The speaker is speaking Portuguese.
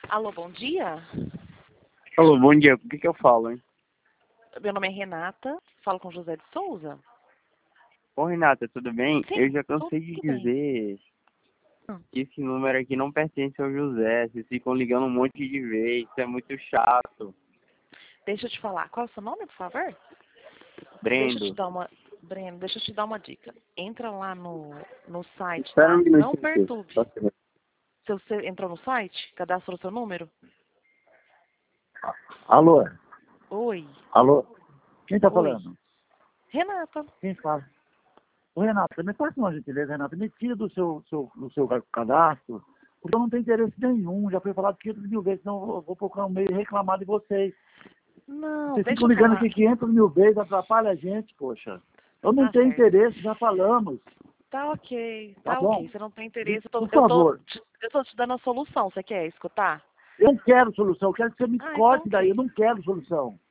Alô, bom dia. Alô, bom dia. Por que eu falo, hein? Meu nome é Renata, falo com José de Souza. Ô, Renata, tudo bem? Sim, Eu já tudo cansei de bem. dizer Hum. que esse número aqui não pertence ao José. Vocês ficam ligando um monte de vez. Isso é muito chato. Deixa eu te falar, qual é o seu nome, por favor? Deixa eu te Brendo, dar uma... Breno, deixa eu te dar uma dica. Entra lá no site, espera um tá? Não minutinho aqui. perturbe. Só um segundo. Se você entrou no site, cadastrou seu número. Alô? Oi. Alô? Quem tá Oi. falando? Renata. Quem fala? Ô, Renata, me faça uma gentileza, Renata. Me tira do seu cadastro, porque eu não tenho interesse nenhum. Já foi falado 500 mil vezes, senão eu vou procurar um meio e reclamar de vocês. Não, Vocês deixa ficam eu ligando falar. aqui 500 mil vezes, atrapalha a gente, poxa. Eu não Tá tenho certo. interesse, já falamos. Tá ok, Tá tá ok. bom? Você não tem interesse. Por favor. Eu tô te dando a solução. Você quer escutar? Eu não quero solução, eu quero que você me Ah, então corte daí. Eu ok. não quero solução.